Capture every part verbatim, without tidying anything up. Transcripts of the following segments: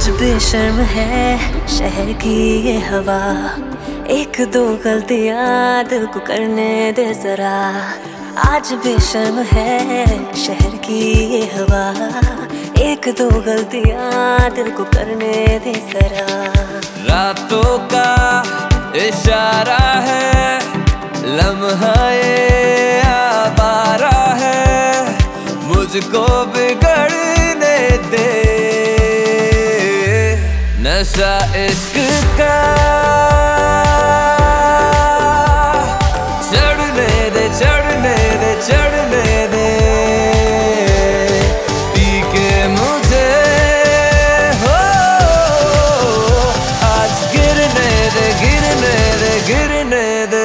आज बेशर्म है शहर की ये हवा, एक दो गलतियां दिल को करने दे जरा। आज बेशर्म है शहर की ये हवा, एक दो गलतियां दिल को करने दे जरा। रातों का इशारा है, लम्हा ये आवारा है, मुझको बिगड़ने दे। नशा इश्क का चढ़ने दे, चढ़ने दे, चढ़ने दे, पी के मुझे हो आज गिरने दे, गिरने दे, गिरने दे।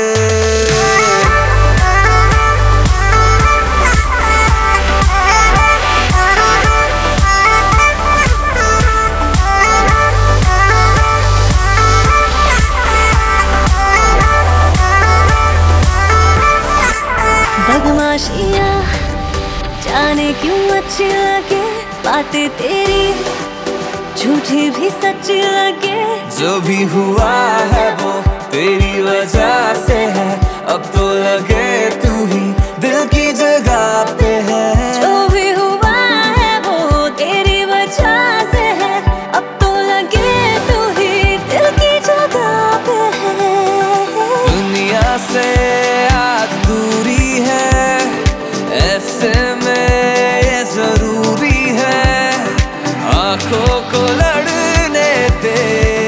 बदमाशियाँ जाने क्यों अच्छी लगे, बातें तेरी झूठी भी सच्ची लगे। जो भी हुआ है वो तेरी वजह से है, अब तो लगे तू ही दिल की जगह पे है। जो भी हुआ है वो तेरी वजह से है, अब तो लगे तू ही दिल की जगह पे है। दुनिया से आज दूरी है, ऐसे में ये जरूरी है, आंखों को लड़ने दे।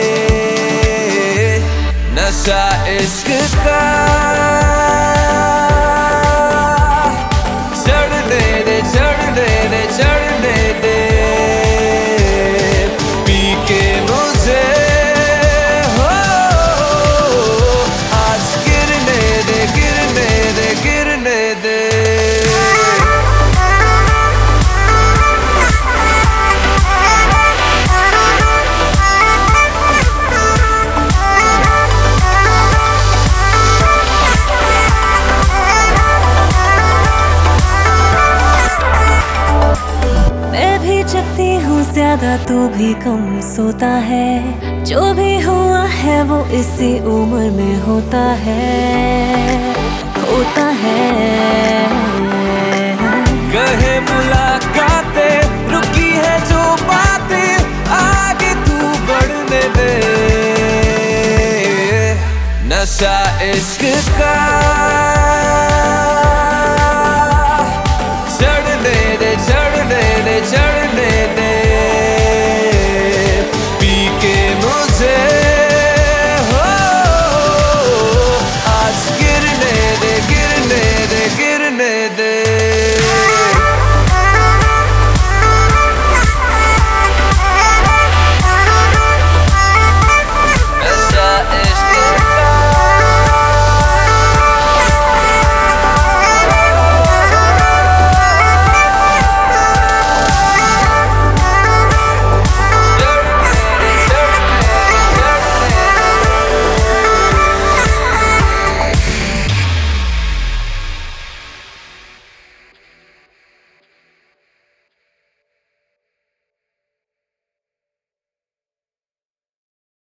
नशा इश्क का चढ़ने दे, चढ़ने दे, चढ़ने दे, पी के मुझे हो आज गिरने दे, गिरने दे, गिरने दे। जगती हूँ ज्यादा तू भी कम सोता है, जो भी हुआ है वो इसी उम्र में होता है, होता है। कहे मुलाकातें रुकी है जो बातें आगे तू बढ़ने दे। नशा इश्क का